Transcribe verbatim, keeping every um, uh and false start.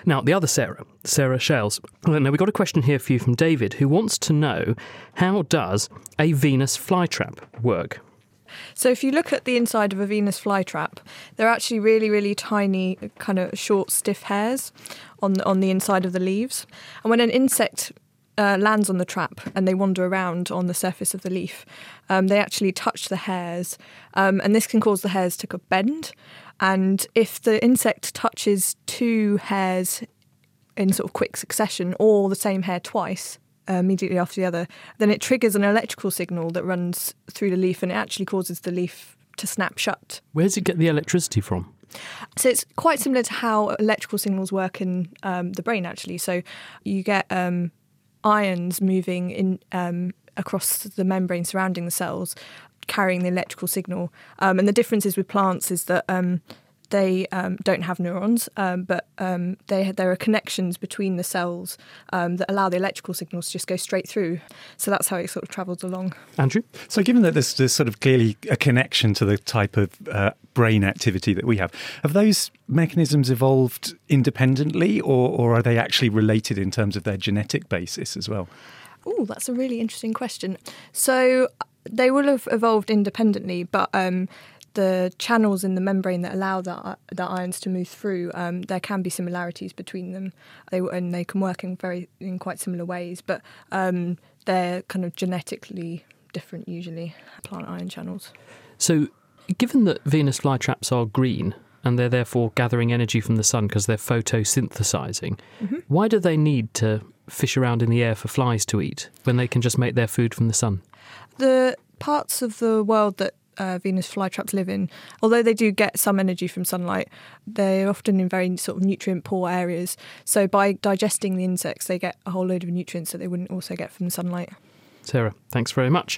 Now, the other Sarah, Sarah Shales. Now, we've got a question here for you from David, who wants to know, how does a Venus flytrap work? So if you look at the inside of a Venus flytrap, they're actually really, really tiny, kind of short, stiff hairs on, on the inside of the leaves. And when an insect uh, lands on the trap and they wander around on the surface of the leaf, um, they actually touch the hairs. Um, and this can cause the hairs to bend. And if the insect touches two hairs in sort of quick succession, or the same hair twice, uh, immediately after the other, then it triggers an electrical signal that runs through the leaf, and it actually causes the leaf to snap shut. Where does it get the electricity from? So it's quite similar to how electrical signals work in um, the brain, actually. So you get um, ions moving in um, across the membrane surrounding the cells, carrying the electrical signal. Um, and the differences with plants is that um, they um, don't have neurons, um, but um, they, there are connections between the cells um, that allow the electrical signals to just go straight through. So that's how it sort of travels along. Andrew? So given that there's, there's sort of clearly a connection to the type of uh, brain activity that we have, have those mechanisms evolved independently, or, or are they actually related in terms of their genetic basis as well? Oh, that's a really interesting question. So they will have evolved independently, but um, the channels in the membrane that allow the, the ions to move through, um, there can be similarities between them, they, and they can work in very in quite similar ways, but um, they're kind of genetically different usually, plant ion channels. So given that Venus flytraps are green, and they're therefore gathering energy from the sun because they're photosynthesizing, mm-hmm. why do they need to fish around in the air for flies to eat when they can just make their food from the sun? The parts of the world that uh, Venus flytraps live in, although they do get some energy from sunlight, they're often in very sort of nutrient poor areas. So by digesting the insects, they get a whole load of nutrients that they wouldn't also get from the sunlight. Sarah, thanks very much.